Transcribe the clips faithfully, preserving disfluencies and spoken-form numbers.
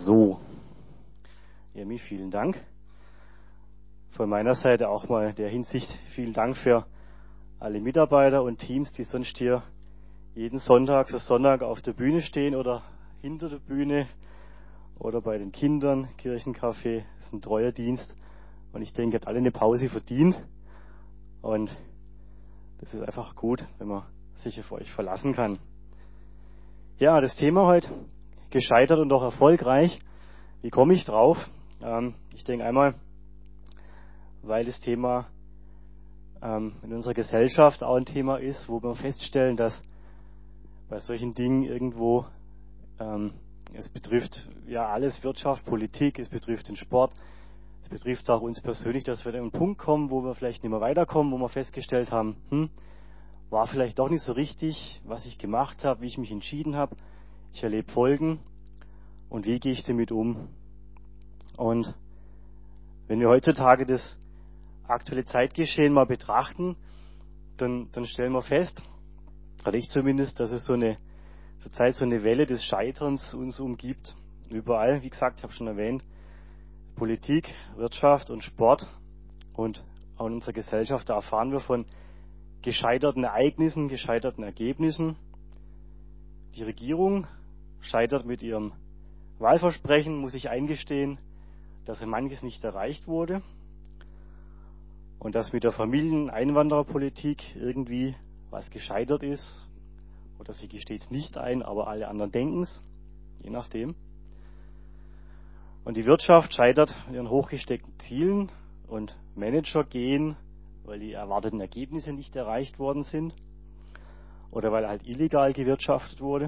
So, Jemmi, vielen Dank. Von meiner Seite auch mal in der Hinsicht vielen Dank für alle Mitarbeiter und Teams, die sonst hier jeden Sonntag für Sonntag auf der Bühne stehen oder hinter der Bühne oder bei den Kindern, Kirchencafé. Das ist ein treuer Dienst und ich denke, ihr habt alle eine Pause verdient und das ist einfach gut, wenn man sich auf euch verlassen kann. Ja, das Thema heute, gescheitert und doch erfolgreich. Wie komme ich drauf? Ähm, ich denke einmal, weil das Thema ähm, in unserer Gesellschaft auch ein Thema ist, wo wir feststellen, dass bei solchen Dingen irgendwo, ähm, es betrifft ja alles, Wirtschaft, Politik, es betrifft den Sport, es betrifft auch uns persönlich, dass wir an einen Punkt kommen, wo wir vielleicht nicht mehr weiterkommen, wo wir festgestellt haben, hm, war vielleicht doch nicht so richtig, was ich gemacht habe, wie ich mich entschieden habe. Ich erlebe Folgen und wie gehe ich damit um? Und wenn wir heutzutage das aktuelle Zeitgeschehen mal betrachten, dann, dann stellen wir fest, oder ich zumindest, dass es so eine zurzeit so eine Welle des Scheiterns uns umgibt. Überall, wie gesagt, ich habe schon erwähnt, Politik, Wirtschaft und Sport und auch in unserer Gesellschaft, da erfahren wir von gescheiterten Ereignissen, gescheiterten Ergebnissen. Die Regierung scheitert mit ihrem Wahlversprechen, muss sich eingestehen, dass in manches nicht erreicht wurde und dass mit der Familien-Einwandererpolitik irgendwie was gescheitert ist, oder sie gesteht es nicht ein, aber alle anderen denken es, je nachdem. Und die Wirtschaft scheitert mit ihren hochgesteckten Zielen und Manager gehen, weil die erwarteten Ergebnisse nicht erreicht worden sind oder weil halt illegal gewirtschaftet wurde.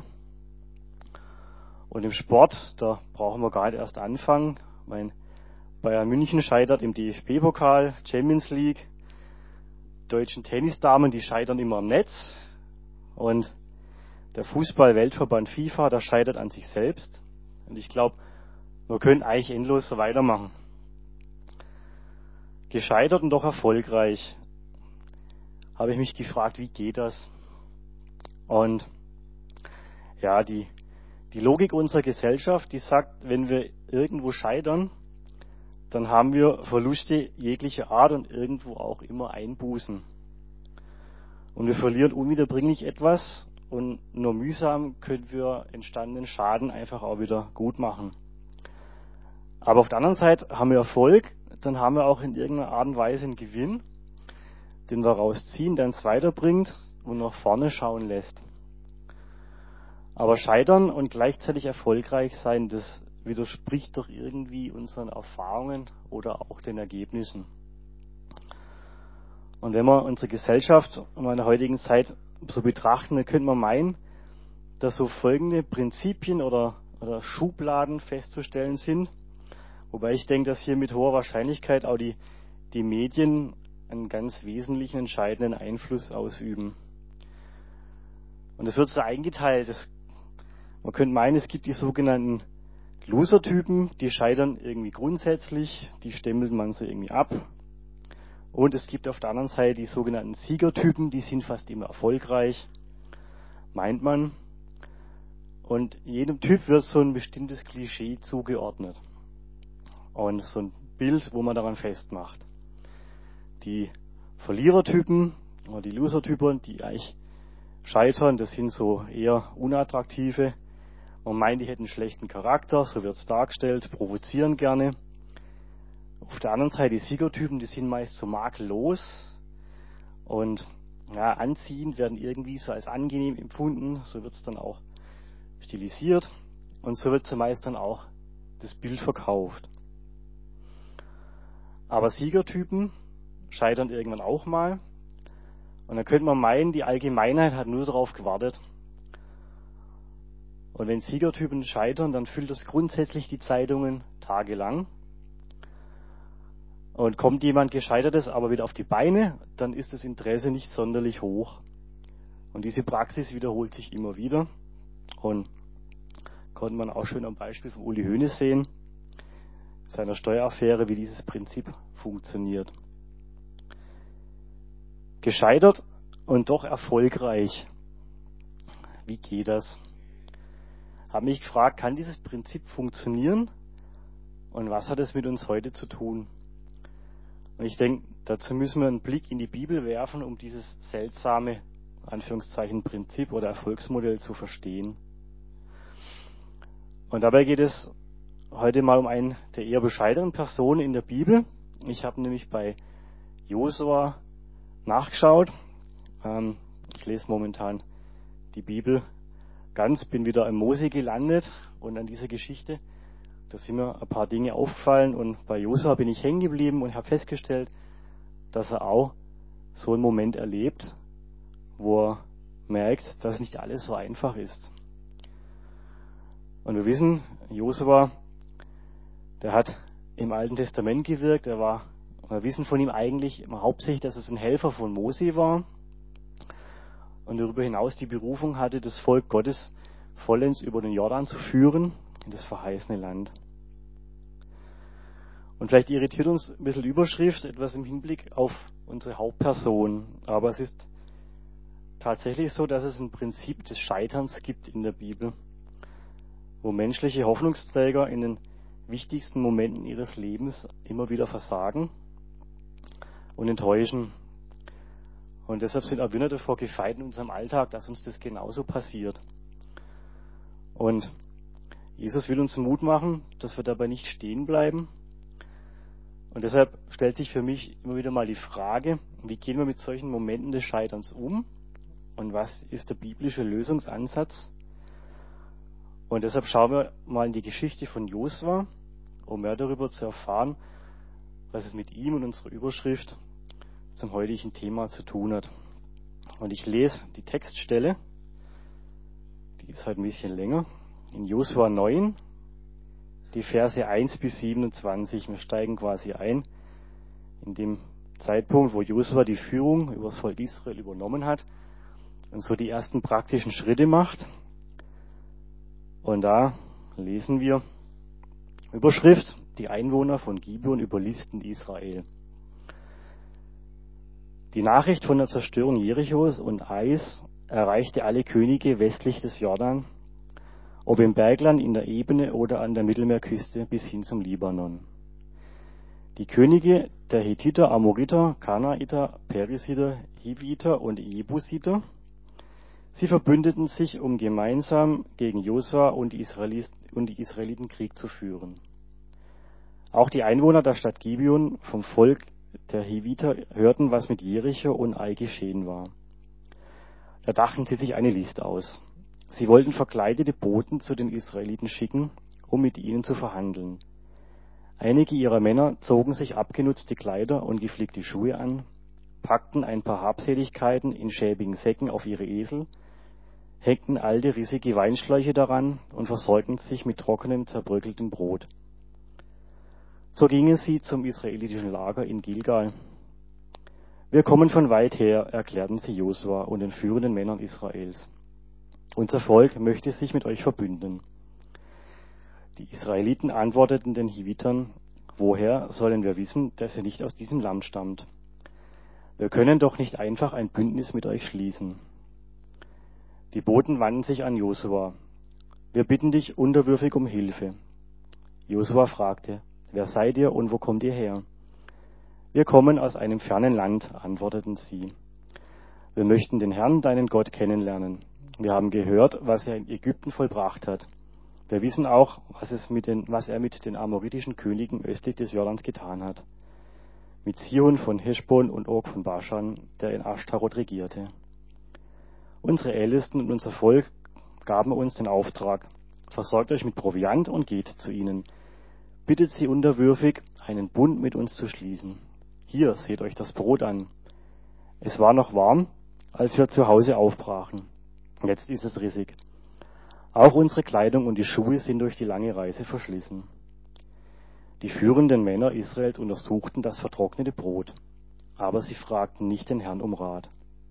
Und im Sport, da brauchen wir gar nicht erst anfangen. Mein Bayern München scheitert im D F B-Pokal, Champions League. Die deutschen Tennisdamen, die scheitern immer am Netz. Und der Fußball-Weltverband FIFA, der scheitert an sich selbst. Und ich glaube, wir können eigentlich endlos so weitermachen. Gescheitert und doch erfolgreich. Habe ich mich gefragt, wie geht das? Und ja, die, die Logik unserer Gesellschaft, die sagt, wenn wir irgendwo scheitern, dann haben wir Verluste jeglicher Art und irgendwo auch immer Einbußen. Und wir verlieren unwiederbringlich etwas und nur mühsam können wir entstandenen Schaden einfach auch wieder gut machen. Aber auf der anderen Seite haben wir Erfolg, dann haben wir auch in irgendeiner Art und Weise einen Gewinn, den wir rausziehen, der uns weiterbringt und nach vorne schauen lässt. Aber scheitern und gleichzeitig erfolgreich sein, das widerspricht doch irgendwie unseren Erfahrungen oder auch den Ergebnissen. Und wenn wir unsere Gesellschaft in der heutigen Zeit so betrachten, dann könnte man meinen, dass so folgende Prinzipien oder, oder Schubladen festzustellen sind. Wobei ich denke, dass hier mit hoher Wahrscheinlichkeit auch die, die Medien einen ganz wesentlichen, entscheidenden Einfluss ausüben. Und es wird so eingeteilt. Das, man könnte meinen, es gibt die sogenannten Loser-Typen, die scheitern irgendwie grundsätzlich, die stempelt man so irgendwie ab. Und es gibt auf der anderen Seite die sogenannten Siegertypen, die sind fast immer erfolgreich, meint man. Und jedem Typ wird so ein bestimmtes Klischee zugeordnet. Und so ein Bild, wo man daran festmacht. Die Verlierertypen oder die Loser-Typen, die eigentlich scheitern, das sind so eher unattraktive. Man meint, die hätten einen schlechten Charakter, so wird es dargestellt, provozieren gerne. Auf der anderen Seite die Siegertypen, die sind meist so makellos und ja, anziehend, werden irgendwie so als angenehm empfunden, so wird es dann auch stilisiert und so wird zumeist dann auch das Bild verkauft. Aber Siegertypen scheitern irgendwann auch mal und dann könnte man meinen, die Allgemeinheit hat nur darauf gewartet. Und wenn Siegertypen scheitern, dann füllt das grundsätzlich die Zeitungen tagelang. Und kommt jemand Gescheitertes aber wieder auf die Beine, dann ist das Interesse nicht sonderlich hoch. Und diese Praxis wiederholt sich immer wieder. Und konnte man auch schön am Beispiel von Uli Hoeneß sehen, seiner Steueraffäre, wie dieses Prinzip funktioniert. Gescheitert und doch erfolgreich. Wie geht das? habe mich gefragt, kann dieses Prinzip funktionieren? Und was hat es mit uns heute zu tun? Und ich denke, dazu müssen wir einen Blick in die Bibel werfen, um dieses seltsame, Anführungszeichen, Prinzip oder Erfolgsmodell zu verstehen. Und dabei geht es heute mal um einen der eher bescheidenen Personen in der Bibel. Ich habe nämlich bei Josua nachgeschaut. Ähm, ich lese momentan die Bibel ganz, bin wieder im Mose gelandet und an dieser Geschichte, da sind mir ein paar Dinge aufgefallen und bei Josua bin ich hängen geblieben und habe festgestellt, dass er auch so einen Moment erlebt, wo er merkt, dass nicht alles so einfach ist. Und wir wissen, Josua, der hat im Alten Testament gewirkt, er war, wir wissen von ihm eigentlich immer hauptsächlich, dass es ein Helfer von Mose war und darüber hinaus die Berufung hatte, das Volk Gottes vollends über den Jordan zu führen in das verheißene Land. Und vielleicht irritiert uns ein bisschen die Überschrift, etwas im Hinblick auf unsere Hauptperson. Aber es ist tatsächlich so, dass es ein Prinzip des Scheiterns gibt in der Bibel, wo menschliche Hoffnungsträger in den wichtigsten Momenten ihres Lebens immer wieder versagen und enttäuschen. Und deshalb sind auch wir nicht davor gefeit in unserem Alltag, dass uns das genauso passiert. Und Jesus will uns Mut machen, dass wir dabei nicht stehen bleiben. Und deshalb stellt sich für mich immer wieder mal die Frage, wie gehen wir mit solchen Momenten des Scheiterns um? Und was ist der biblische Lösungsansatz? Und deshalb schauen wir mal in die Geschichte von Josua, um mehr darüber zu erfahren, was es mit ihm und unserer Überschrift zum heutigen Thema zu tun hat. Und ich lese die Textstelle, die ist halt ein bisschen länger, in Josua neun, die Verse eins bis siebenundzwanzig. Wir steigen quasi ein in dem Zeitpunkt, wo Josua die Führung über das Volk Israel übernommen hat und so die ersten praktischen Schritte macht. Und da lesen wir Überschrift: Die Einwohner von Gibeon überlisten Israel. Die Nachricht von der Zerstörung Jerichos und Ais erreichte alle Könige westlich des Jordan, ob im Bergland, in der Ebene oder an der Mittelmeerküste bis hin zum Libanon. Die Könige der Hethiter, Amoriter, Kanaiter, Perisiter, Hiviter und Jebusiter, sie verbündeten sich, um gemeinsam gegen Josua und die Israeliten Krieg zu führen. Auch die Einwohner der Stadt Gibeon vom Volk der Hiviter hörten, was mit Jericho und Ai geschehen war. Da dachten sie sich eine List aus. Sie wollten verkleidete Boten zu den Israeliten schicken, um mit ihnen zu verhandeln. Einige ihrer Männer zogen sich abgenutzte Kleider und geflickte Schuhe an, packten ein paar Habseligkeiten in schäbigen Säcken auf ihre Esel, hängten alte, rissige Weinschläuche daran und versorgten sich mit trockenem, zerbröckeltem Brot. So gingen sie zum israelitischen Lager in Gilgal. Wir kommen von weit her, erklärten sie Josua und den führenden Männern Israels. Unser Volk möchte sich mit euch verbünden. Die Israeliten antworteten den Hivitern: Woher sollen wir wissen, dass ihr nicht aus diesem Land stammt? Wir können doch nicht einfach ein Bündnis mit euch schließen. Die Boten wandten sich an Josua. Wir bitten dich unterwürfig um Hilfe. Josua fragte: Wer seid ihr und wo kommt ihr her? Wir kommen aus einem fernen Land, antworteten sie. Wir möchten den Herrn, deinen Gott, kennenlernen. Wir haben gehört, was er in Ägypten vollbracht hat. Wir wissen auch, was, es mit den, was er mit den amoritischen Königen östlich des Jordans getan hat. Mit Sihon von Heschbon und Og von Baschan, der in Ashtarot regierte. Unsere Ältesten und unser Volk gaben uns den Auftrag: Versorgt euch mit Proviant und geht zu ihnen. Bittet sie unterwürfig, einen Bund mit uns zu schließen. Hier, seht euch das Brot an. Es war noch warm, als wir zu Hause aufbrachen. Jetzt ist es rissig. Auch unsere Kleidung und die Schuhe sind durch die lange Reise verschlissen. Die führenden Männer Israels untersuchten das vertrocknete Brot, aber sie fragten nicht den Herrn um Rat.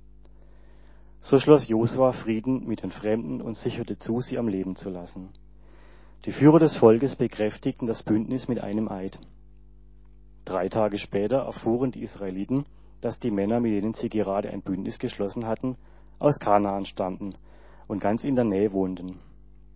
So schloss Josua Frieden mit den Fremden und sicherte zu, sie am Leben zu lassen. Die Führer des Volkes bekräftigten das Bündnis mit einem Eid. Drei Tage später erfuhren die Israeliten, dass die Männer, mit denen sie gerade ein Bündnis geschlossen hatten, aus Kanaan stammten und ganz in der Nähe wohnten.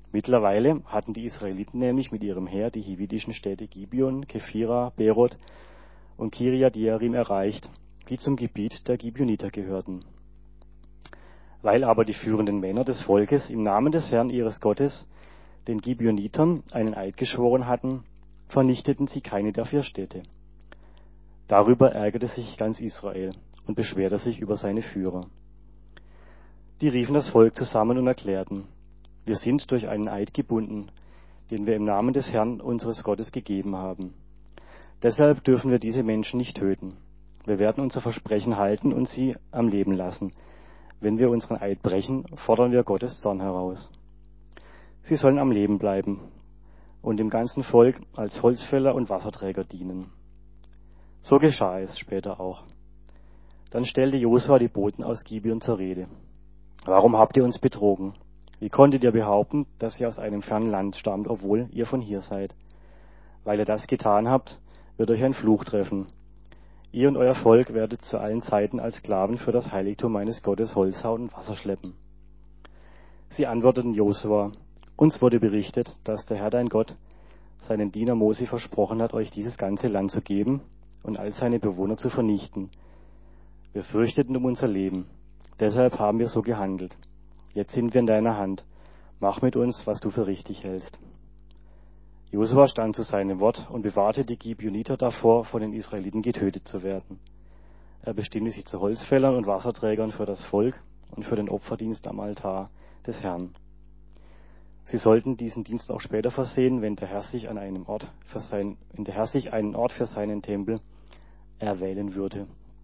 Mittlerweile hatten die Israeliten nämlich mit ihrem Heer die hivitischen Städte Gibeon, Kephira, Beroth und Kiriath Jearim erreicht, die zum Gebiet der Gibeoniter gehörten. Weil aber die führenden Männer des Volkes im Namen des Herrn ihres Gottes den Gibeonitern einen Eid geschworen hatten, vernichteten sie keine der vier Städte. Darüber ärgerte sich ganz Israel und beschwerte sich über seine Führer. Die riefen das Volk zusammen und erklärten: Wir sind durch einen Eid gebunden, den wir im Namen des Herrn unseres Gottes gegeben haben. Deshalb dürfen wir diese Menschen nicht töten. Wir werden unser Versprechen halten und sie am Leben lassen. Wenn wir unseren Eid brechen, fordern wir Gottes Zorn heraus. Sie sollen am Leben bleiben und dem ganzen Volk als Holzfäller und Wasserträger dienen. So geschah es später auch. Dann stellte Josua die Boten aus Gibeon zur Rede. Warum habt ihr uns betrogen? Wie konntet ihr behaupten, dass ihr aus einem fernen Land stammt, obwohl ihr von hier seid? Weil ihr das getan habt, wird euch ein Fluch treffen. Ihr und euer Volk werdet zu allen Zeiten als Sklaven für das Heiligtum meines Gottes Holz hauen und Wasser schleppen. Sie antworteten Josua: Uns wurde berichtet, dass der Herr dein Gott seinen Diener Mose versprochen hat, euch dieses ganze Land zu geben und all seine Bewohner zu vernichten. Wir fürchteten um unser Leben. Deshalb haben wir so gehandelt. Jetzt sind wir in deiner Hand. Mach mit uns, was du für richtig hältst. Josua stand zu seinem Wort und bewahrte die Gibeoniter davor, von den Israeliten getötet zu werden. Er bestimmte sie zu Holzfällern und Wasserträgern für das Volk und für den Opferdienst am Altar des Herrn. Sie sollten diesen Dienst auch später versehen, wenn der Herr sich an einem Ort für sein, wenn der Herr sich einen Ort für seinen Tempel erwählen würde.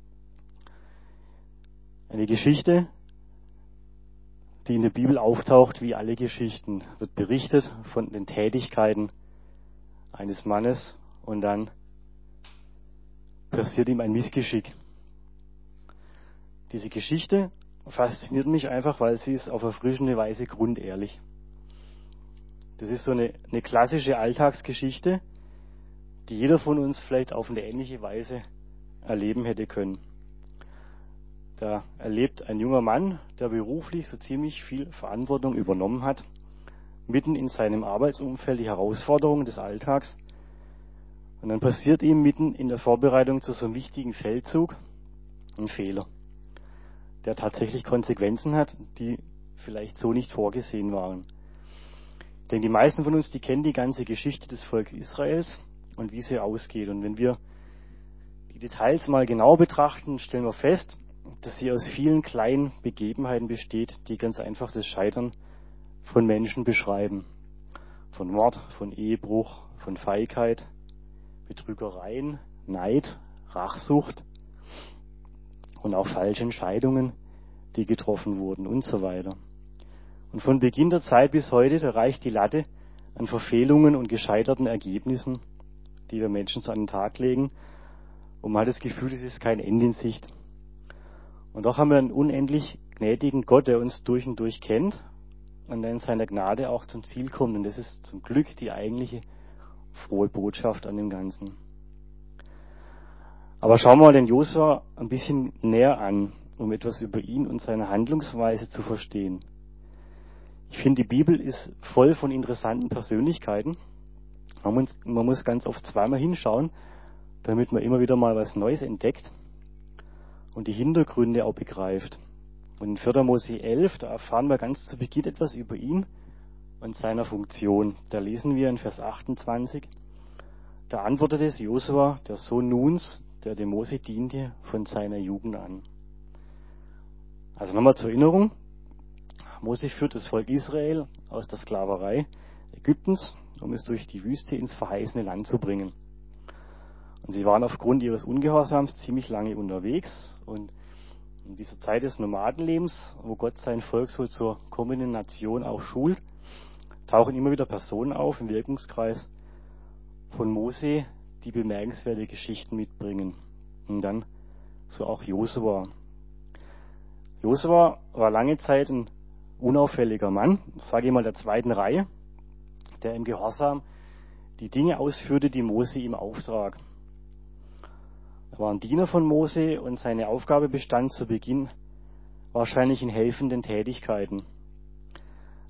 Eine Geschichte, die in der Bibel auftaucht, wie alle Geschichten, wird berichtet von den Tätigkeiten eines Mannes und dann passiert ihm ein Missgeschick. Diese Geschichte fasziniert mich einfach, weil sie ist auf erfrischende Weise grundehrlich. Das ist so eine, eine klassische Alltagsgeschichte, die jeder von uns vielleicht auf eine ähnliche Weise erleben hätte können. Da erlebt ein junger Mann, der beruflich so ziemlich viel Verantwortung übernommen hat, mitten in seinem Arbeitsumfeld die Herausforderungen des Alltags. Und dann passiert ihm mitten in der Vorbereitung zu so einem wichtigen Feldzug ein Fehler, der tatsächlich Konsequenzen hat, die vielleicht so nicht vorgesehen waren. Ich denke, die meisten von uns, die kennen die ganze Geschichte des Volkes Israels und wie sie ausgeht. Und wenn wir die Details mal genau betrachten, stellen wir fest, dass sie aus vielen kleinen Begebenheiten besteht, die ganz einfach das Scheitern von Menschen beschreiben. Von Mord, von Ehebruch, von Feigheit, Betrügereien, Neid, Rachsucht und auch falsche Entscheidungen, die getroffen wurden und so weiter. Und von Beginn der Zeit bis heute, da reicht die Latte an Verfehlungen und gescheiterten Ergebnissen, die wir Menschen so an den Tag legen, und man hat das Gefühl, es ist kein Ende in Sicht. Und doch haben wir einen unendlich gnädigen Gott, der uns durch und durch kennt und der in seiner Gnade auch zum Ziel kommt. Und das ist zum Glück die eigentliche frohe Botschaft an dem Ganzen. Aber schauen wir mal den Josua ein bisschen näher an, um etwas über ihn und seine Handlungsweise zu verstehen. Ich finde, die Bibel ist voll von interessanten Persönlichkeiten. Man muss, man muss ganz oft zweimal hinschauen, damit man immer wieder mal was Neues entdeckt und die Hintergründe auch begreift. Und in vierter Mose elf, da erfahren wir ganz zu Beginn etwas über ihn und seiner Funktion. Da lesen wir in Vers achtundzwanzig, da antwortete Josua, der Sohn Nuns, der dem Mose diente, von seiner Jugend an. Also nochmal zur Erinnerung, Mose führt das Volk Israel aus der Sklaverei Ägyptens, um es durch die Wüste ins verheißene Land zu bringen. Und sie waren aufgrund ihres Ungehorsams ziemlich lange unterwegs. Und in dieser Zeit des Nomadenlebens, wo Gott sein Volk so zur kommenden Nation auch schult, tauchen immer wieder Personen auf im Wirkungskreis von Mose, die bemerkenswerte Geschichten mitbringen. Und dann so auch Josua. Josua war lange Zeit ein unauffälliger Mann, sage ich mal der zweiten Reihe, der im Gehorsam die Dinge ausführte, die Mose ihm auftrag. Er war ein Diener von Mose und seine Aufgabe bestand zu Beginn wahrscheinlich in helfenden Tätigkeiten.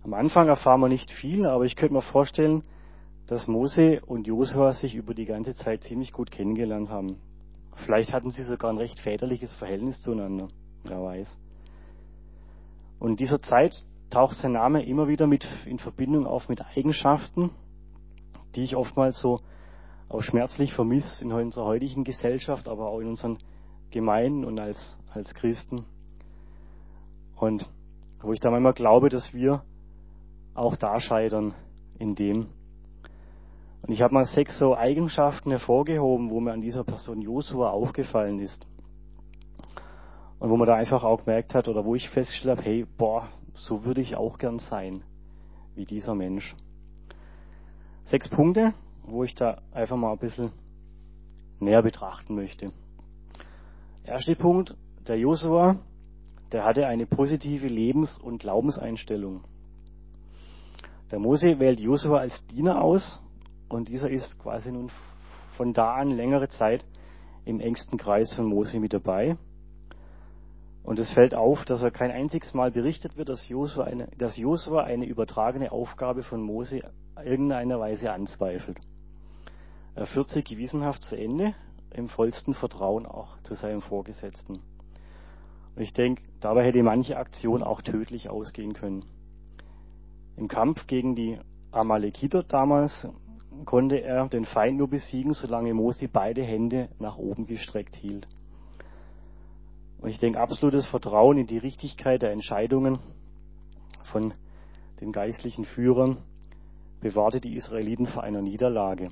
Am Anfang erfahren wir nicht viel, aber ich könnte mir vorstellen, dass Mose und Josua sich über die ganze Zeit ziemlich gut kennengelernt haben. Vielleicht hatten sie sogar ein recht väterliches Verhältnis zueinander. Wer weiß. Und in dieser Zeit taucht sein Name immer wieder mit in Verbindung auf mit Eigenschaften, die ich oftmals so auch schmerzlich vermisse in unserer heutigen Gesellschaft, aber auch in unseren Gemeinden und als, als Christen. Und wo ich da manchmal glaube, dass wir auch da scheitern in dem. Und ich habe mal sechs so Eigenschaften hervorgehoben, wo mir an dieser Person Josua aufgefallen ist. Und wo man da einfach auch gemerkt hat, oder wo ich festgestellt habe, hey, boah, so würde ich auch gern sein, wie dieser Mensch. Sechs Punkte, wo ich da einfach mal ein bisschen näher betrachten möchte. Erster Punkt, der Josua, der hatte eine positive Lebens- und Glaubenseinstellung. Der Mose wählt Josua als Diener aus und dieser ist quasi nun von da an längere Zeit im engsten Kreis von Mose mit dabei. Und es fällt auf, dass er kein einziges Mal berichtet wird, dass Josua eine, dass Josua eine übertragene Aufgabe von Mose irgendeiner Weise anzweifelt. Er führt sie gewissenhaft zu Ende, im vollsten Vertrauen auch zu seinem Vorgesetzten. Und ich denke, dabei hätte manche Aktion auch tödlich ausgehen können. Im Kampf gegen die Amalekiter damals konnte er den Feind nur besiegen, solange Mose beide Hände nach oben gestreckt hielt. Und ich denke, absolutes Vertrauen in die Richtigkeit der Entscheidungen von den geistlichen Führern bewahrte die Israeliten vor einer Niederlage.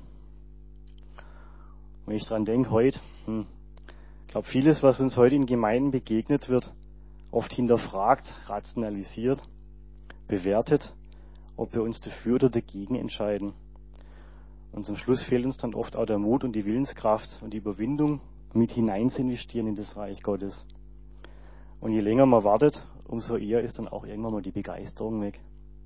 Wenn ich dran denke, heute, hm, ich glaube, vieles, was uns heute in Gemeinden begegnet wird, oft hinterfragt, rationalisiert, bewertet, ob wir uns dafür oder dagegen entscheiden. Und zum Schluss fehlt uns dann oft auch der Mut und die Willenskraft und die Überwindung, mit hinein zu investieren in das Reich Gottes. Und je länger man wartet, umso eher ist dann auch irgendwann mal die Begeisterung weg.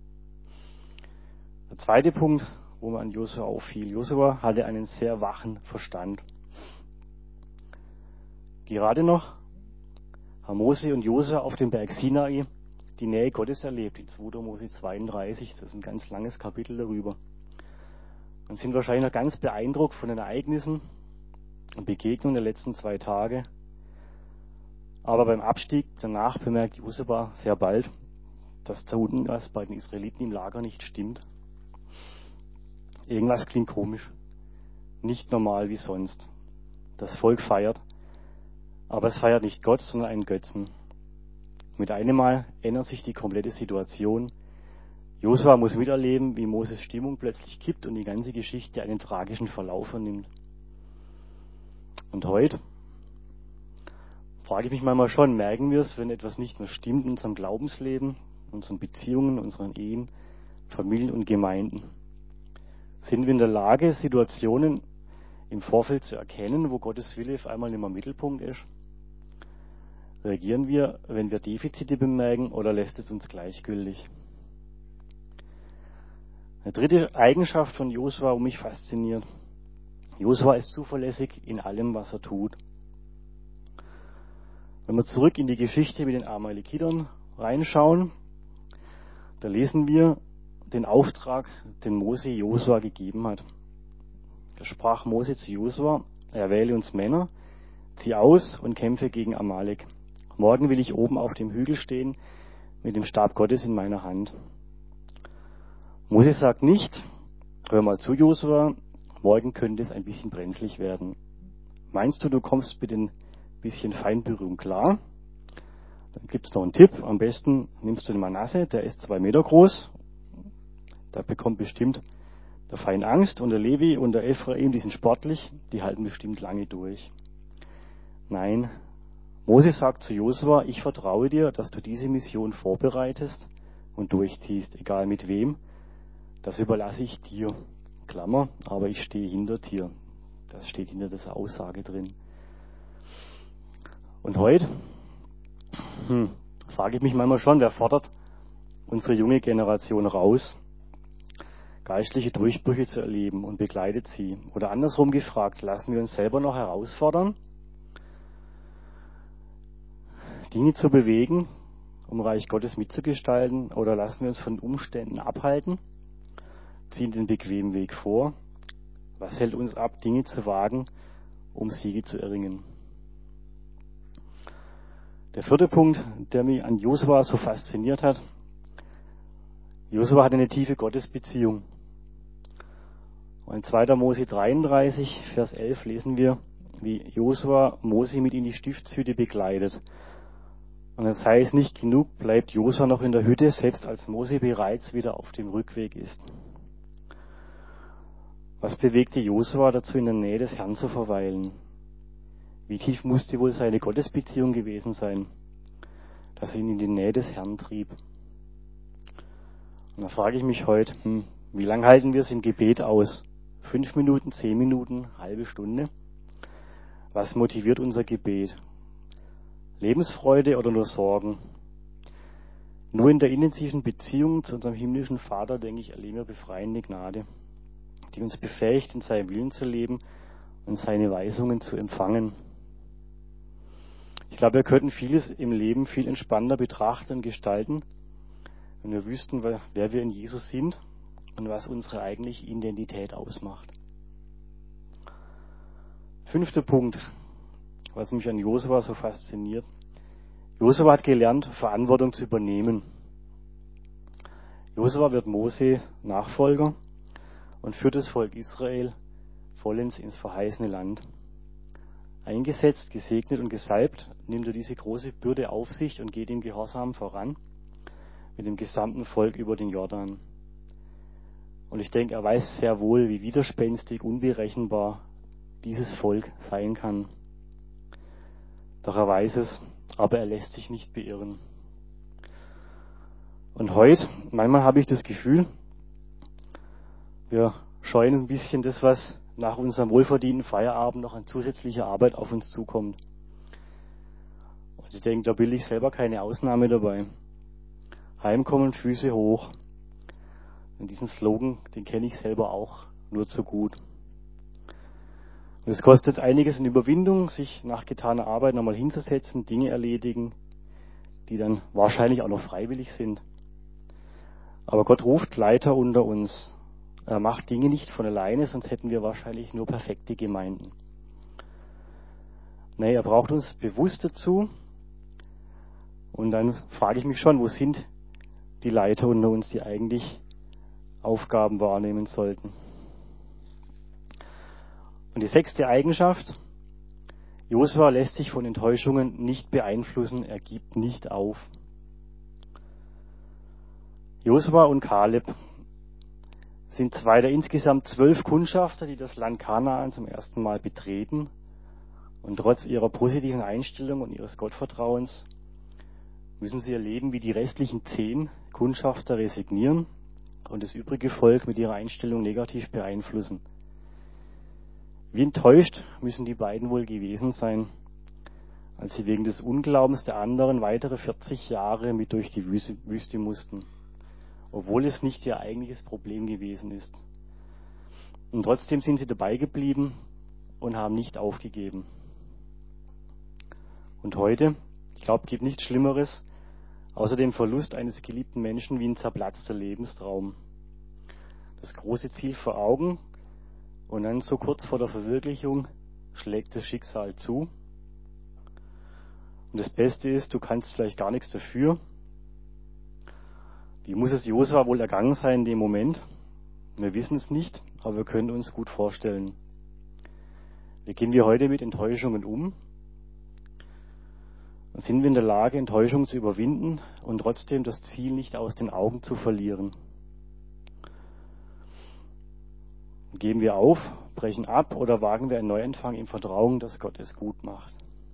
Der zweite Punkt, wo man an Josua auffiel. Josua hatte einen sehr wachen Verstand. Gerade noch haben Mose und Josua auf dem Berg Sinai die Nähe Gottes erlebt, in zweiter Mose zweiunddreißig. Das ist ein ganz langes Kapitel darüber. Und sind wahrscheinlich noch ganz beeindruckt von den Ereignissen und Begegnungen der letzten zwei Tage. Aber beim Abstieg danach bemerkt Josua sehr bald, dass da unten was bei den Israeliten im Lager nicht stimmt. Irgendwas klingt komisch. Nicht normal wie sonst. Das Volk feiert. Aber es feiert nicht Gott, sondern einen Götzen. Mit einem Mal ändert sich die komplette Situation. Josua muss miterleben, wie Moses Stimmung plötzlich kippt und die ganze Geschichte einen tragischen Verlauf annimmt. Und heute frage ich mich manchmal schon, merken wir es, wenn etwas nicht mehr stimmt in unserem Glaubensleben, unseren Beziehungen, unseren Ehen, Familien und Gemeinden? Sind wir in der Lage, Situationen im Vorfeld zu erkennen, wo Gottes Wille auf einmal nicht mehr Mittelpunkt ist? Reagieren wir, wenn wir Defizite bemerken, oder lässt es uns gleichgültig? Eine dritte Eigenschaft von Josua, die mich fasziniert. Josua ist zuverlässig in allem, was er tut. Wenn wir zurück in die Geschichte mit den Amalekitern reinschauen, da lesen wir den Auftrag, den Mose Josua gegeben hat. Da sprach Mose zu Josua: Erwähle uns Männer, zieh aus und kämpfe gegen Amalek. Morgen will ich oben auf dem Hügel stehen, mit dem Stab Gottes in meiner Hand. Mose sagt nicht: Hör mal zu, Josua, morgen könnte es ein bisschen brenzlig werden. Meinst du, du kommst mit den bisschen Feinberührung klar? Dann gibt's noch einen Tipp. Am besten nimmst du den Manasse, der ist zwei Meter groß. Da bekommt bestimmt der Feind Angst. Und der Levi und der Ephraim, die sind sportlich, die halten bestimmt lange durch. Nein, Mose sagt zu Josua: Ich vertraue dir, dass du diese Mission vorbereitest und durchziehst, egal mit wem. Das überlasse ich dir. Klammer, aber ich stehe hinter dir. Das steht hinter dieser Aussage drin. Und heute hm, frage ich mich manchmal schon, wer fordert unsere junge Generation raus, geistliche Durchbrüche zu erleben und begleitet sie? Oder andersrum gefragt, lassen wir uns selber noch herausfordern, Dinge zu bewegen, um Reich Gottes mitzugestalten, oder lassen wir uns von Umständen abhalten, ziehen den bequemen Weg vor? Was hält uns ab, Dinge zu wagen, um Siege zu erringen? Der vierte Punkt, der mich an Josua so fasziniert hat: Josua hatte eine tiefe Gottesbeziehung. Und in zweiter Mose dreiunddreißig, Vers elf lesen wir, wie Josua Mose mit in die Stiftshütte begleitet. Und das heißt, nicht genug bleibt Josua noch in der Hütte, selbst als Mose bereits wieder auf dem Rückweg ist. Was bewegte Josua dazu, in der Nähe des Herrn zu verweilen? Wie tief musste wohl seine Gottesbeziehung gewesen sein, dass ihn in die Nähe des Herrn trieb? Und da frage ich mich heute, hm, wie lange halten wir es im Gebet aus? Fünf Minuten, zehn Minuten, halbe Stunde? Was motiviert unser Gebet? Lebensfreude oder nur Sorgen? Nur in der intensiven Beziehung zu unserem himmlischen Vater, denke ich, erleben wir befreiende Gnade, die uns befähigt, in seinem Willen zu leben und seine Weisungen zu empfangen. Ich glaube, wir könnten vieles im Leben viel entspannter betrachten und gestalten, wenn wir wüssten, wer wir in Jesus sind und was unsere eigentliche Identität ausmacht. Fünfter Punkt, was mich an Josua so fasziniert. Josua hat gelernt, Verantwortung zu übernehmen. Josua wird Mose Nachfolger und führt das Volk Israel vollends ins verheißene Land. Eingesetzt, gesegnet und gesalbt, nimmt er diese große Bürde auf sich und geht im Gehorsam voran mit dem gesamten Volk über den Jordan. Und ich denke, er weiß sehr wohl, wie widerspenstig, unberechenbar dieses Volk sein kann. Doch er weiß es, aber er lässt sich nicht beirren. Und heute, manchmal habe ich das Gefühl, wir scheuen ein bisschen das, was nach unserem wohlverdienten Feierabend noch an zusätzlicher Arbeit auf uns zukommt. Und ich denke, da bin ich selber keine Ausnahme dabei. Heimkommen, Füße hoch. Und diesen Slogan, den kenne ich selber auch nur zu gut. Und es kostet einiges in Überwindung, sich nach getaner Arbeit nochmal hinzusetzen, Dinge erledigen, die dann wahrscheinlich auch noch freiwillig sind. Aber Gott ruft Leiter unter uns. Er macht Dinge nicht von alleine, sonst hätten wir wahrscheinlich nur perfekte Gemeinden. Nee, er braucht uns bewusst dazu. Und dann frage ich mich schon, wo sind die Leiter unter uns, die eigentlich Aufgaben wahrnehmen sollten? Und die sechste Eigenschaft: Josua lässt sich von Enttäuschungen nicht beeinflussen, er gibt nicht auf. Josua und Kaleb sind zwei der insgesamt zwölf Kundschafter, die das Land Kanaan zum ersten Mal betreten. Und trotz ihrer positiven Einstellung und ihres Gottvertrauens müssen sie erleben, wie die restlichen zehn Kundschafter resignieren und das übrige Volk mit ihrer Einstellung negativ beeinflussen. Wie enttäuscht müssen die beiden wohl gewesen sein, als sie wegen des Unglaubens der anderen weitere vierzig Jahre mit durch die Wüste, Wüste mussten, obwohl es nicht ihr eigentliches Problem gewesen ist. Und trotzdem sind sie dabei geblieben und haben nicht aufgegeben. Und heute, ich glaube, es gibt nichts Schlimmeres, außer dem Verlust eines geliebten Menschen wie ein zerplatzter Lebenstraum. Das große Ziel vor Augen und dann so kurz vor der Verwirklichung schlägt das Schicksal zu. Und das Beste ist, du kannst vielleicht gar nichts dafür. Wie muss es Josua wohl ergangen sein in dem Moment? Wir wissen es nicht, aber wir können uns gut vorstellen. Wie gehen wir heute mit Enttäuschungen um? Und sind wir in der Lage, Enttäuschung zu überwinden und trotzdem das Ziel nicht aus den Augen zu verlieren? Geben wir auf, brechen ab oder wagen wir einen Neuanfang im Vertrauen, dass Gott es gut macht?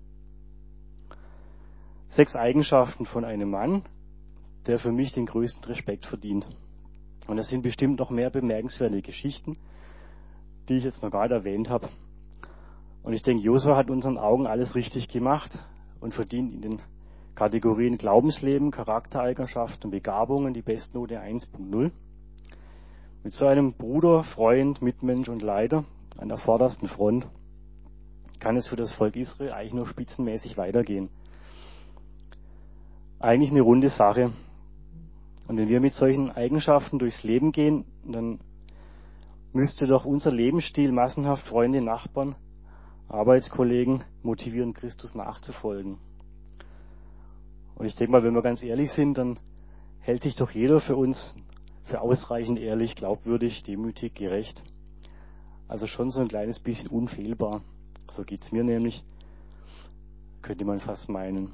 Sechs Eigenschaften von einem Mann, der für mich den größten Respekt verdient. Und es sind bestimmt noch mehr bemerkenswerte Geschichten, die ich jetzt noch gar nicht erwähnt habe. Und ich denke, Josua hat in unseren Augen alles richtig gemacht und verdient in den Kategorien Glaubensleben, Charaktereigenschaften und Begabungen die Bestnote eins Punkt null. Mit so einem Bruder, Freund, Mitmensch und Leiter an der vordersten Front kann es für das Volk Israel eigentlich nur spitzenmäßig weitergehen. eigentlich eine runde Sache. Und wenn wir mit solchen Eigenschaften durchs Leben gehen, dann müsste doch unser Lebensstil massenhaft Freunde, Nachbarn, Arbeitskollegen motivieren, Christus nachzufolgen. Und ich denke mal, wenn wir ganz ehrlich sind, dann hält sich doch jeder für uns für ausreichend ehrlich, glaubwürdig, demütig, gerecht. Also schon so ein kleines bisschen unfehlbar. So geht's mir nämlich, könnte man fast meinen.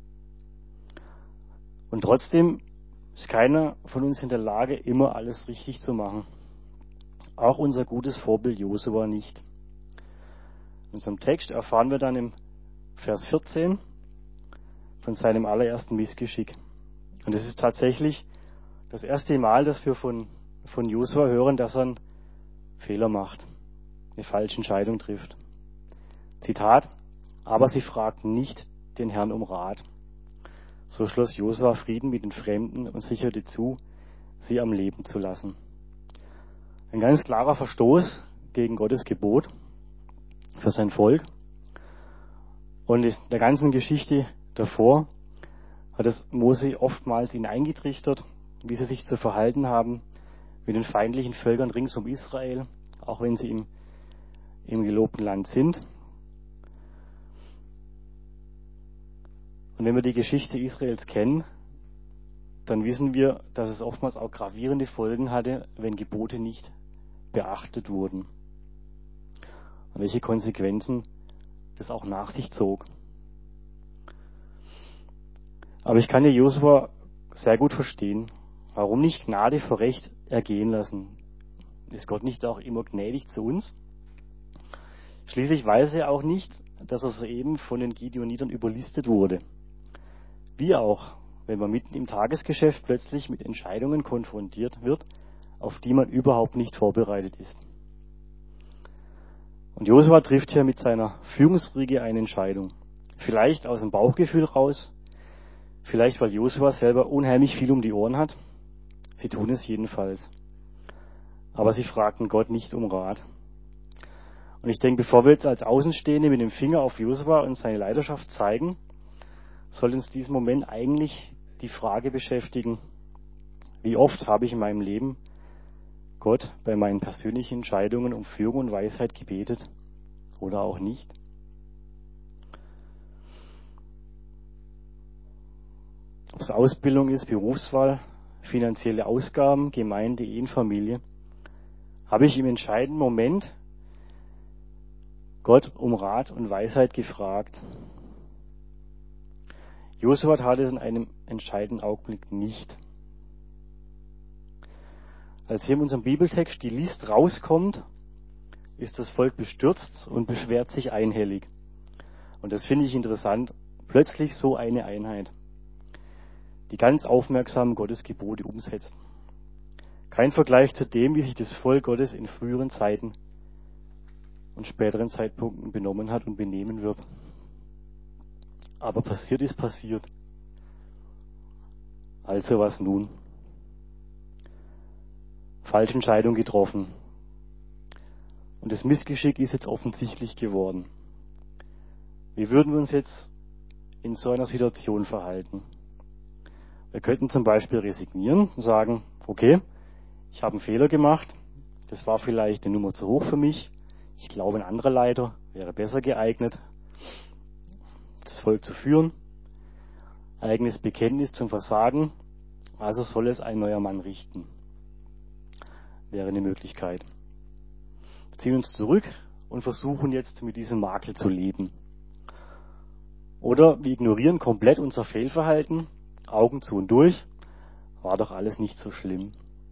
Und trotzdem ist keiner von uns in der Lage, immer alles richtig zu machen. Auch unser gutes Vorbild Josua nicht. In unserem Text erfahren wir dann im Vers vierzehn von seinem allerersten Missgeschick. Und es ist tatsächlich das erste Mal, dass wir von, von Josua hören, dass er einen Fehler macht, eine falsche Entscheidung trifft. Zitat: Aber sie fragten nicht den Herrn um Rat. So schloss Josua Frieden mit den Fremden und sicherte zu, sie am Leben zu lassen. Ein ganz klarer Verstoß gegen Gottes Gebot für sein Volk. Und in der ganzen Geschichte davor hat es Mose oftmals ihnen eingetrichtert, wie sie sich zu verhalten haben mit den feindlichen Völkern rings um Israel, auch wenn sie im, im gelobten Land sind. Und wenn wir die Geschichte Israels kennen, dann wissen wir, dass es oftmals auch gravierende Folgen hatte, wenn Gebote nicht beachtet wurden. Und welche Konsequenzen das auch nach sich zog. Aber ich kann ja Josua sehr gut verstehen. Warum nicht Gnade vor Recht ergehen lassen? Ist Gott nicht auch immer gnädig zu uns? Schließlich weiß er auch nicht, dass er soeben von den Gideonitern überlistet wurde. Wie auch, wenn man mitten im Tagesgeschäft plötzlich mit Entscheidungen konfrontiert wird, auf die man überhaupt nicht vorbereitet ist. Und Josua trifft hier mit seiner Führungsriege eine Entscheidung. Vielleicht aus dem Bauchgefühl raus, vielleicht weil Josua selber unheimlich viel um die Ohren hat. Sie tun es jedenfalls. Aber sie fragten Gott nicht um Rat. Und ich denke, bevor wir jetzt als Außenstehende mit dem Finger auf Josua und seine Leiterschaft zeigen, soll uns diesen Moment eigentlich die Frage beschäftigen: Wie oft habe ich in meinem Leben Gott bei meinen persönlichen Entscheidungen um Führung und Weisheit gebetet oder auch nicht? Ob es Ausbildung ist, Berufswahl, finanzielle Ausgaben, Gemeinde, Ehen, Familie, habe ich im entscheidenden Moment Gott um Rat und Weisheit gefragt. Josua tat es in einem entscheidenden Augenblick nicht. Als hier in unserem Bibeltext die List rauskommt, ist das Volk bestürzt und beschwert sich einhellig. Und das finde ich interessant. Plötzlich so eine Einheit, die ganz aufmerksam Gottes Gebote umsetzt. Kein Vergleich zu dem, wie sich das Volk Gottes in früheren Zeiten und späteren Zeitpunkten benommen hat und benehmen wird. Aber passiert ist passiert. Also was nun? Falsche Entscheidung getroffen. Und das Missgeschick ist jetzt offensichtlich geworden. Wie würden wir uns jetzt in so einer Situation verhalten? Wir könnten zum Beispiel resignieren und sagen, okay, ich habe einen Fehler gemacht, das war vielleicht eine Nummer zu hoch für mich, ich glaube, ein anderer Leiter wäre besser geeignet, das Volk zu führen, eigenes Bekenntnis zum Versagen, also soll es ein neuer Mann richten. Wäre eine Möglichkeit. Wir ziehen uns zurück und versuchen jetzt mit diesem Makel zu leben. Oder wir ignorieren komplett unser Fehlverhalten, Augen zu und durch, war doch alles nicht so schlimm.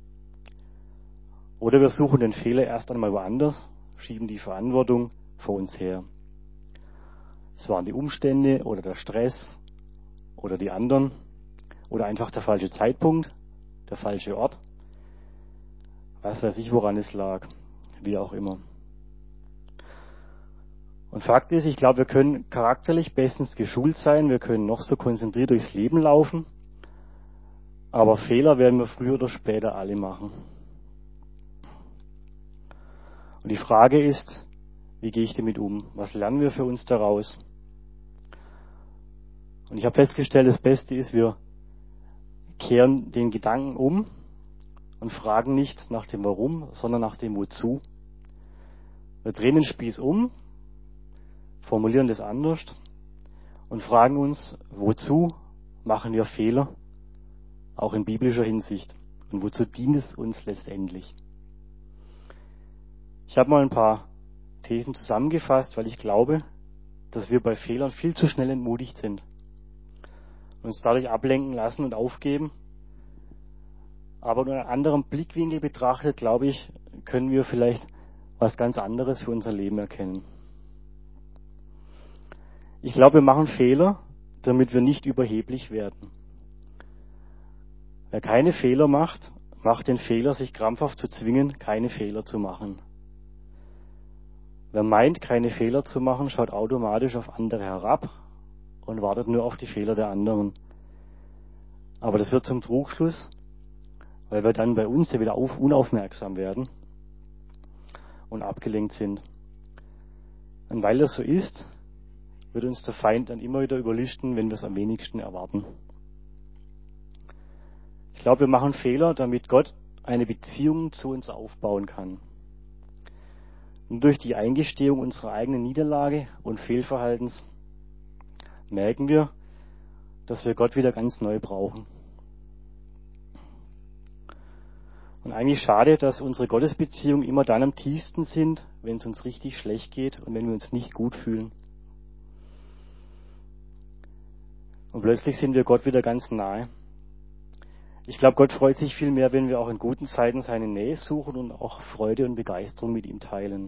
Oder wir suchen den Fehler erst einmal woanders, schieben die Verantwortung vor uns her. Es waren die Umstände oder der Stress oder die anderen oder einfach der falsche Zeitpunkt, der falsche Ort. Was weiß ich, woran es lag, wie auch immer. Und Fakt ist, ich glaube, wir können charakterlich bestens geschult sein, wir können noch so konzentriert durchs Leben laufen, aber Fehler werden wir früher oder später alle machen. Und die Frage ist, wie gehe ich damit um? Was lernen wir für uns daraus? Und ich habe festgestellt, das Beste ist, wir kehren den Gedanken um und fragen nicht nach dem Warum, sondern nach dem Wozu. Wir drehen den Spieß um, formulieren das anders und fragen uns, wozu machen wir Fehler, auch in biblischer Hinsicht, und wozu dient es uns letztendlich. Ich habe mal ein paar Thesen zusammengefasst, weil ich glaube, dass wir bei Fehlern viel zu schnell entmutigt sind, uns dadurch ablenken lassen und aufgeben. Aber unter einem anderen Blickwinkel betrachtet, glaube ich, können wir vielleicht was ganz anderes für unser Leben erkennen. Ich glaube, wir machen Fehler, damit wir nicht überheblich werden. Wer keine Fehler macht, macht den Fehler, sich krampfhaft zu zwingen, keine Fehler zu machen. Wer meint, keine Fehler zu machen, schaut automatisch auf andere herab und wartet nur auf die Fehler der anderen. Aber das wird zum Trugschluss, weil wir dann bei uns ja wieder auf, unaufmerksam werden und abgelenkt sind. Und weil das so ist, wird uns der Feind dann immer wieder überlisten, wenn wir es am wenigsten erwarten. Ich glaube, wir machen Fehler, damit Gott eine Beziehung zu uns aufbauen kann. Und durch die Eingestehung unserer eigenen Niederlage und Fehlverhaltens merken wir, dass wir Gott wieder ganz neu brauchen. Und eigentlich schade, dass unsere Gottesbeziehungen immer dann am tiefsten sind, wenn es uns richtig schlecht geht und wenn wir uns nicht gut fühlen. Und plötzlich sind wir Gott wieder ganz nahe. Ich glaube, Gott freut sich viel mehr, wenn wir auch in guten Zeiten seine Nähe suchen und auch Freude und Begeisterung mit ihm teilen.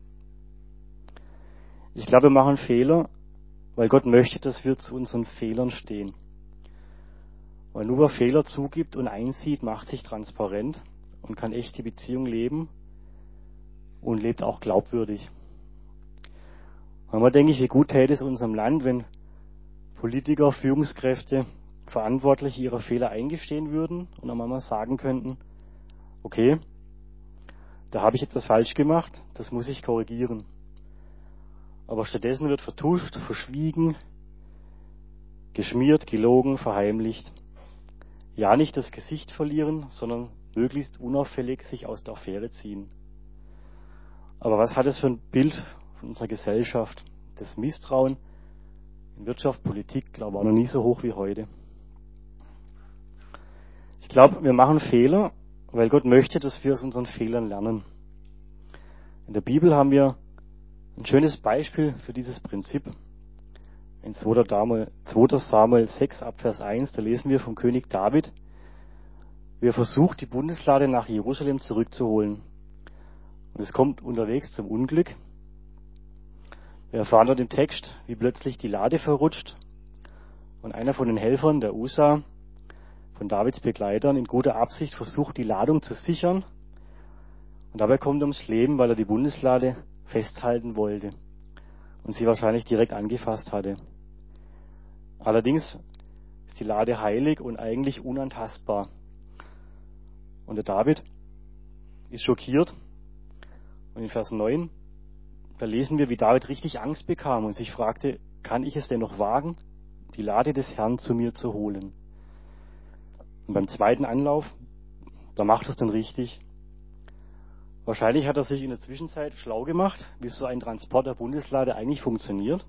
Ich glaube, wir machen Fehler, weil Gott möchte, dass wir zu unseren Fehlern stehen. Weil nur wer Fehler zugibt und einsieht, macht sich transparent und kann echte Beziehung leben und lebt auch glaubwürdig. Manchmal denke ich, wie gut täte es unserem Land, wenn Politiker, Führungskräfte, Verantwortliche ihre Fehler eingestehen würden und dann manchmal sagen könnten, okay, da habe ich etwas falsch gemacht, das muss ich korrigieren. Aber stattdessen wird vertuscht, verschwiegen, geschmiert, gelogen, verheimlicht. Ja, nicht das Gesicht verlieren, sondern möglichst unauffällig sich aus der Affäre ziehen. Aber was hat es für ein Bild von unserer Gesellschaft? Das Misstrauen in Wirtschaft, Politik, glaube ich, war noch nie so hoch wie heute. Ich glaube, wir machen Fehler, weil Gott möchte, dass wir aus unseren Fehlern lernen. In der Bibel haben wir ein schönes Beispiel für dieses Prinzip. In zweiter Samuel sechs ab Vers eins, da lesen wir vom König David, wie er versucht, die Bundeslade nach Jerusalem zurückzuholen. Und es kommt unterwegs zum Unglück. Wir erfahren dort im Text, wie plötzlich die Lade verrutscht und einer von den Helfern, der Usa, von Davids Begleitern, in guter Absicht versucht, die Ladung zu sichern. Und dabei kommt er ums Leben, weil er die Bundeslade festhalten wollte und sie wahrscheinlich direkt angefasst hatte. Allerdings ist die Lade heilig und eigentlich unantastbar. Und der David ist schockiert. Und in Vers neun, da lesen wir, wie David richtig Angst bekam und sich fragte, kann ich es denn noch wagen, die Lade des Herrn zu mir zu holen? Und beim zweiten Anlauf, da macht er es dann richtig. Wahrscheinlich hat er sich in der Zwischenzeit schlau gemacht, wie so ein Transport der Bundeslade eigentlich funktioniert.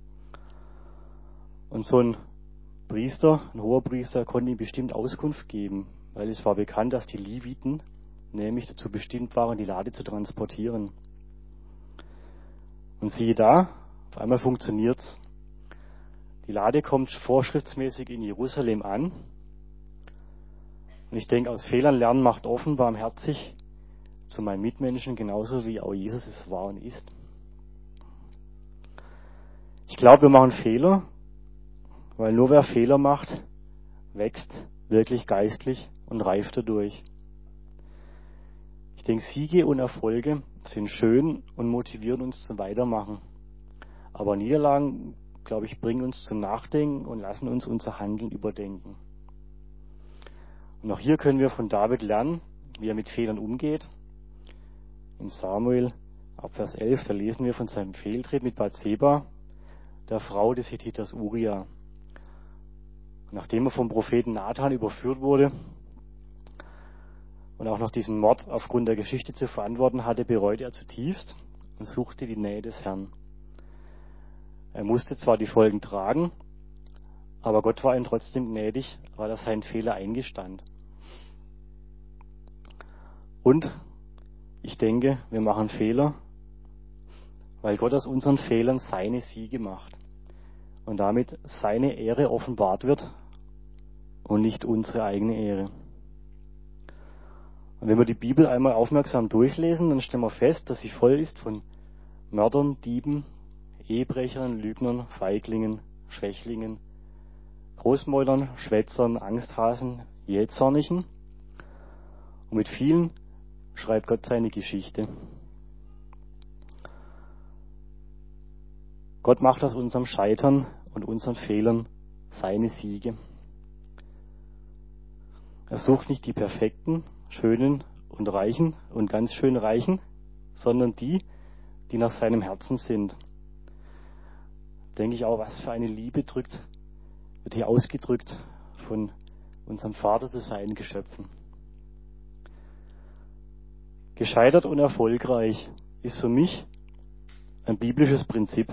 Und so ein Priester, ein hoher Priester, konnte ihm bestimmt Auskunft geben, weil es war bekannt, dass die Leviten nämlich dazu bestimmt waren, die Lade zu transportieren. Und siehe da, auf einmal funktioniert's. Die Lade kommt vorschriftsmäßig in Jerusalem an. Und ich denke, aus Fehlern lernen macht offen, barmherzig zu meinen Mitmenschen, genauso wie auch Jesus es war und ist. Ich glaube, wir machen Fehler, weil nur wer Fehler macht, wächst wirklich geistlich und reift dadurch. Ich denke, Siege und Erfolge sind schön und motivieren uns zum Weitermachen. Aber Niederlagen, glaube ich, bringen uns zum Nachdenken und lassen uns unser Handeln überdenken. Und auch hier können wir von David lernen, wie er mit Fehlern umgeht. Im Samuel, ab Vers elf, da lesen wir von seinem Fehltritt mit Bathseba, der Frau des Hethiters Uria. Nachdem er vom Propheten Nathan überführt wurde und auch noch diesen Mord aufgrund der Geschichte zu verantworten hatte, bereute er zutiefst und suchte die Nähe des Herrn. Er musste zwar die Folgen tragen, aber Gott war ihm trotzdem gnädig, weil er seinen Fehler eingestand. Und ich denke, wir machen Fehler, weil Gott aus unseren Fehlern seine Siege macht und damit seine Ehre offenbart wird und nicht unsere eigene Ehre. Und wenn wir die Bibel einmal aufmerksam durchlesen, dann stellen wir fest, dass sie voll ist von Mördern, Dieben, Ehebrechern, Lügnern, Feiglingen, Schwächlingen, Großmäulern, Schwätzern, Angsthasen, Jähzornigen. Und mit vielen schreibt Gott seine Geschichte. Gott macht aus unserem Scheitern und unseren Fehlern seine Siege. Er sucht nicht die perfekten, schönen und reichen und ganz schön reichen, sondern die, die nach seinem Herzen sind. Denke ich auch, was für eine Liebe drückt, wird hier ausgedrückt von unserem Vater zu seinen Geschöpfen. Gescheitert und erfolgreich ist für mich ein biblisches Prinzip.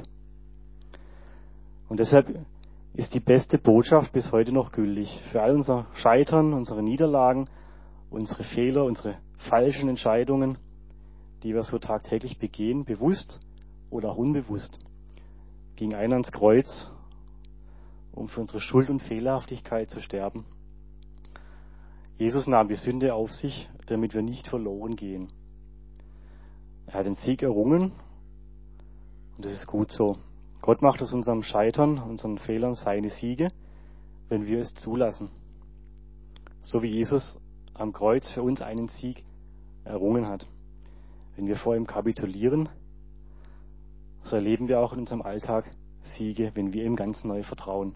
Und deshalb ist die beste Botschaft bis heute noch gültig. Für all unser Scheitern, unsere Niederlagen, unsere Fehler, unsere falschen Entscheidungen, die wir so tagtäglich begehen, bewusst oder auch unbewusst, ging einer ans Kreuz, um für unsere Schuld und Fehlerhaftigkeit zu sterben. Jesus nahm die Sünde auf sich, damit wir nicht verloren gehen. Er hat den Sieg errungen und das ist gut so. Gott macht aus unserem Scheitern, unseren Fehlern seine Siege, wenn wir es zulassen. So wie Jesus am Kreuz für uns einen Sieg errungen hat. Wenn wir vor ihm kapitulieren, so erleben wir auch in unserem Alltag Siege, wenn wir ihm ganz neu vertrauen.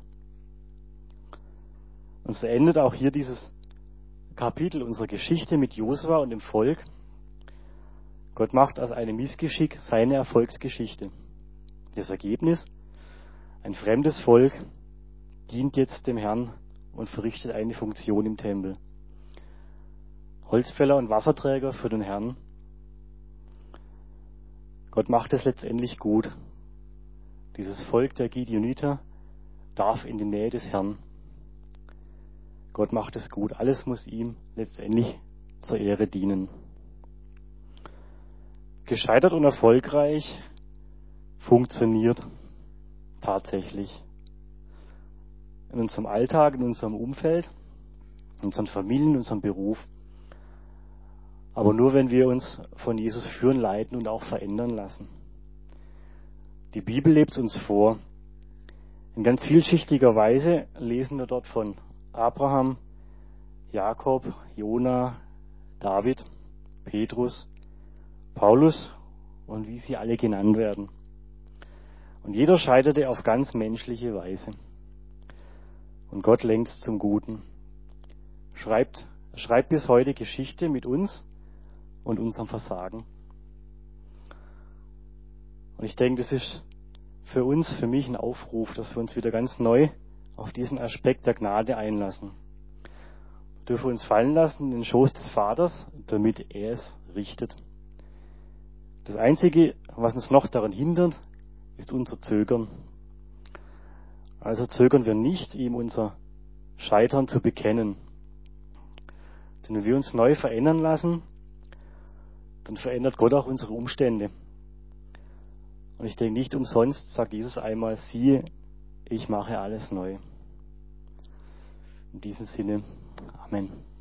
Und so endet auch hier dieses Kapitel unserer Geschichte mit Josua und dem Volk. Gott macht aus einem Missgeschick seine Erfolgsgeschichte. Das Ergebnis, ein fremdes Volk dient jetzt dem Herrn und verrichtet eine Funktion im Tempel. Holzfäller und Wasserträger für den Herrn. Gott macht es letztendlich gut. Dieses Volk der Gideoniter darf in die Nähe des Herrn. Gott macht es gut. Alles muss ihm letztendlich zur Ehre dienen. Gescheitert und erfolgreich funktioniert tatsächlich. In unserem Alltag, in unserem Umfeld, in unseren Familien, in unserem Beruf. Aber nur, wenn wir uns von Jesus führen, leiten und auch verändern lassen. Die Bibel lebt es uns vor. In ganz vielschichtiger Weise lesen wir dort von Abraham, Jakob, Jona, David, Petrus, Paulus und wie sie alle genannt werden. Und jeder scheiterte auf ganz menschliche Weise. Und Gott lenkt es zum Guten. Schreibt, schreibt bis heute Geschichte mit uns und unserem Versagen. Und ich denke, das ist für uns, für mich ein Aufruf, dass wir uns wieder ganz neu auf diesen Aspekt der Gnade einlassen. Wir dürfen uns fallen lassen in den Schoß des Vaters, damit er es richtet. Das Einzige, was uns noch daran hindert, ist unser Zögern. Also zögern wir nicht, ihm unser Scheitern zu bekennen. Denn wenn wir uns neu verändern lassen, dann verändert Gott auch unsere Umstände. Und ich denke, nicht umsonst sagt Jesus einmal, siehe, ich mache alles neu. In diesem Sinne, Amen.